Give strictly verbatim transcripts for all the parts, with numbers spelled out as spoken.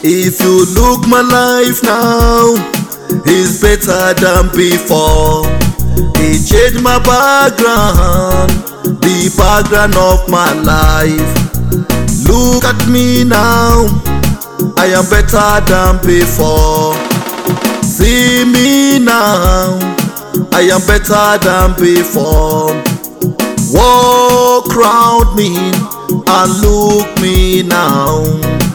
If you look my life now, it's better than before. It changed my background, the background of my life. Look at me now, I am better than before. See me now, I am better than before. Walk round me and look me now.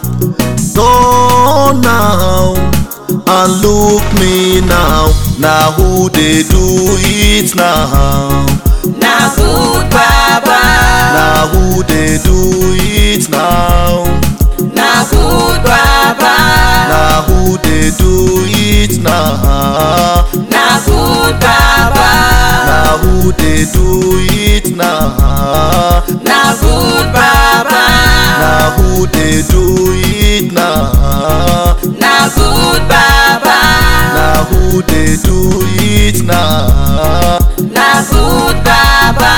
Turn now and look me now. Now who they do it now? Now good Baba. Now who they do it now? Now good Baba. Now who they do it now? Now good Baba. Now who they do it now? Now good Baba. Now who they do it now? Now good Baba. Now who they do it now? Now good Baba.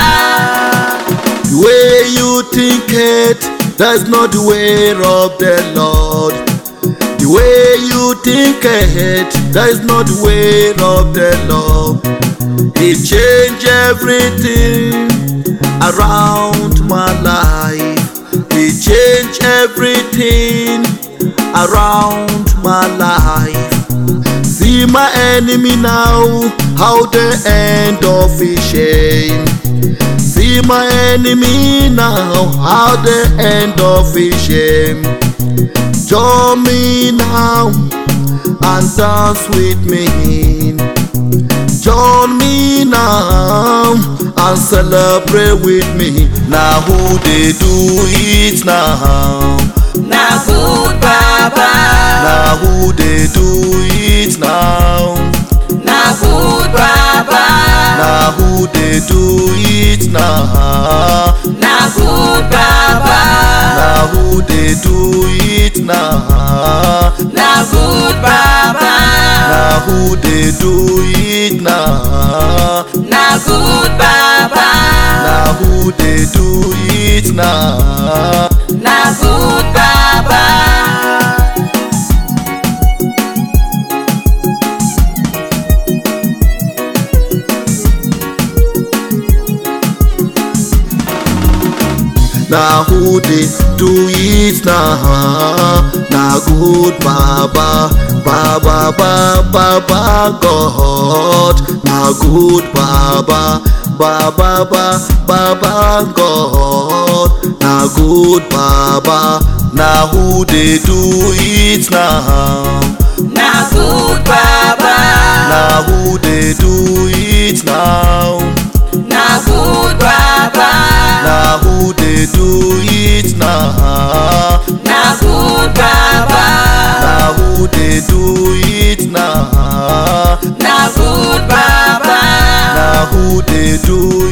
The way you think it, that's not the way of the Lord. The way you think it, that is not the way of the Lord. He changed everything around my life. He changed everything around my life. See my enemy now, how they end of his shame. See my enemy now, how they end of his shame. Join me now and dance with me. Join me now and celebrate with me. Now who they do it now? Now good Baba. Now who they do it now? Now good Baba. Now who they do it now? Now good Baba. Now who they do it now? Now good Baba. Now who they do it now? Now good Baba. Now who they do it now? Now good Baba. Now who they do it now? Now good Baba, Baba, Baba, Baba God. Now good Baba, Baba, Baba, Baba God. Now good Baba. Now who they do it now? Now good Baba. Now who they do it now? Now good Baba. Now who they do it now? Now good Baba. Now who they do it now? Now good Baba. Now who they do